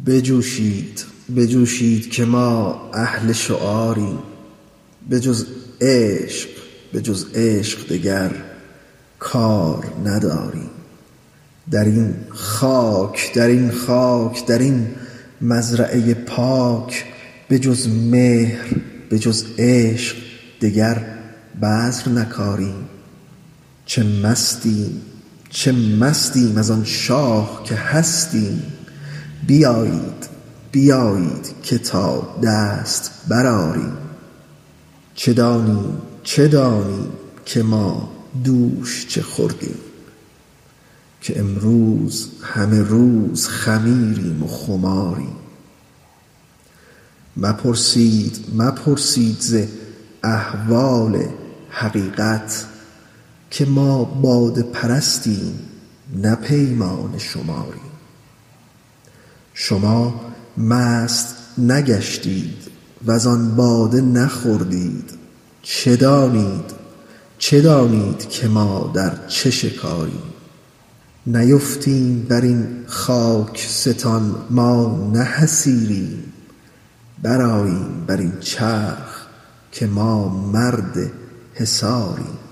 بجوشید بجوشید که ما اهل شعاریم، به جز عشق دگر کار نداریم. در این خاک در این مزرعه پاک، به جز مهر به جز عشق دگر بذر نکاریم. چه مستیم از آن شاه که هستیم، بیایید که تا دست برآریم. چه دانیم که ما دوش چه خوردیم، که امروز همه روز خمیریم و خماریم. مپرسید ز احوال حقیقت، که ما باده پرستیم نه پیمانه شماریم. شما مست نگشتید وزان باده نخوردید، چه دانید که ما در چه شکاریم. نیفتیم بر این خاکستان ما نه حصیریم، برآییم بر این چرخ که ما مرد حصاریم.